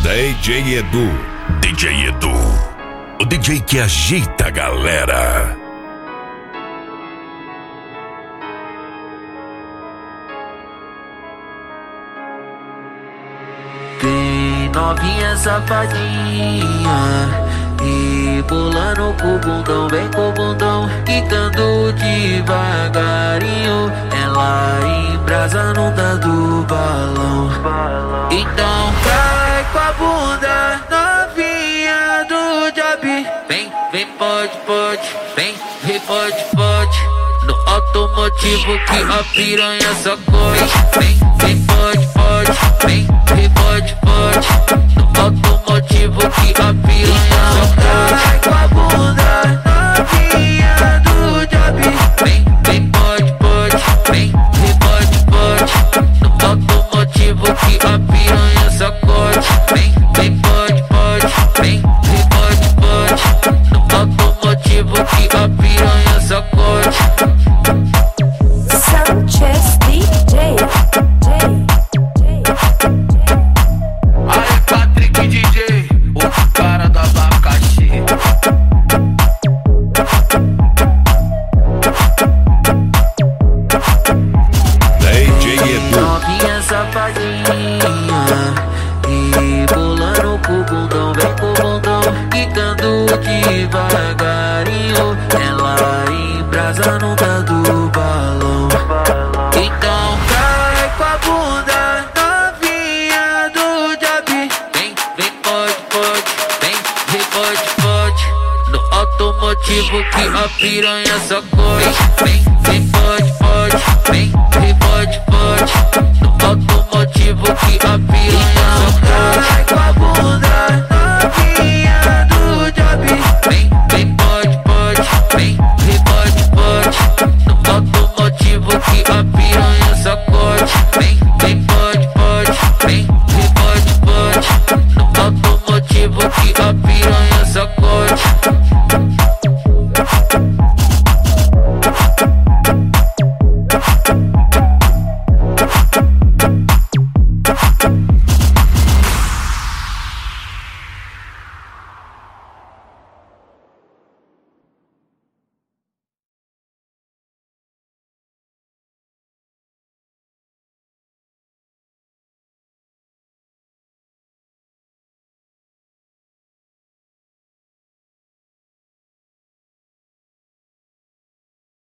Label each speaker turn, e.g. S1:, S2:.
S1: DJ Edu. DJ Edu, o DJ que ajeita a galera.
S2: Vem novinha safadinha e pulando com o bundão, vem com o bundão, quicando devagarinho. Ela embrasa no do balão. Então cai com a bunda novinha do job. Vem, vem, pode, pode, vem, pode, pode. No automotivo que a piranha sacode. Vem, vem, pode, pode, vem, pode, pode. No automotivo que a piranha sacode. Cai com a bunda novinha do job. Vem, vem, pode, pode, vem, pode, pode. No automotivo que a piranha sacode. Vem, vem, pode, pode, vem, pode, pode. No automotivo que a piranha sacode.
S3: Sanchez DJ.
S2: Aí Patrick DJ, o cara do abacaxi.
S1: DJ Edu.
S2: Novinha safadinha e pulando com o bundão, vem com o bundão, quicando devagarinho. Ela embrasa no do balão. Então cai com a bunda novinha do job. Vem, vem, pode, pode, vem, pode, pode. No automotivo que a piranha sacode. Vem, vem, pode, pode, vem, pode, pode. No automotivo que a piranha